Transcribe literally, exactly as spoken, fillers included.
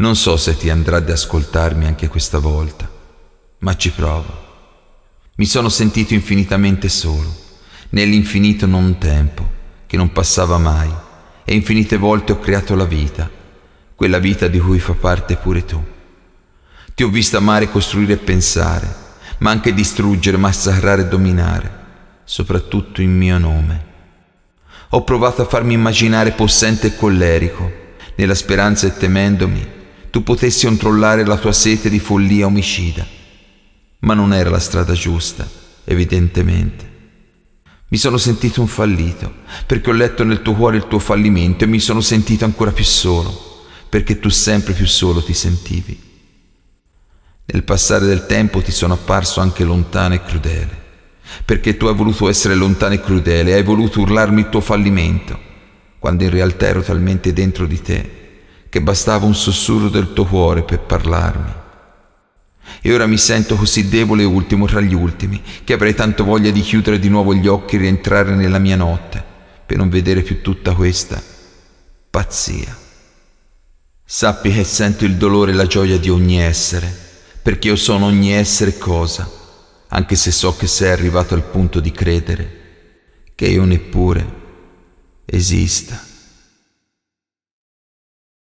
Non so se ti andrà di ascoltarmi anche questa volta, ma ci provo. Mi sono sentito infinitamente solo, nell'infinito non tempo, che non passava mai, e infinite volte ho creato la vita, quella vita di cui fa parte pure tu. Ti ho visto amare, costruire e pensare, ma anche distruggere, massacrare e dominare, soprattutto in mio nome. Ho provato a farmi immaginare possente e collerico, nella speranza e temendomi tu potessi controllare la tua sete di follia omicida. Ma non era la strada giusta, evidentemente. Mi sono sentito un fallito, perché ho letto nel tuo cuore il tuo fallimento, e mi sono sentito ancora più solo, perché tu sempre più solo ti sentivi. Nel passare del tempo ti sono apparso anche lontano e crudele, perché tu hai voluto essere lontano e crudele, hai voluto urlarmi il tuo fallimento, quando in realtà ero talmente dentro di te che bastava un sussurro del tuo cuore per parlarmi. E ora mi sento così debole e ultimo tra gli ultimi, che avrei tanto voglia di chiudere di nuovo gli occhi e rientrare nella mia notte, per non vedere più tutta questa pazzia. Sappi che sento il dolore e la gioia di ogni essere, perché io sono ogni essere cosa, anche se so che sei arrivato al punto di credere che io neppure esista.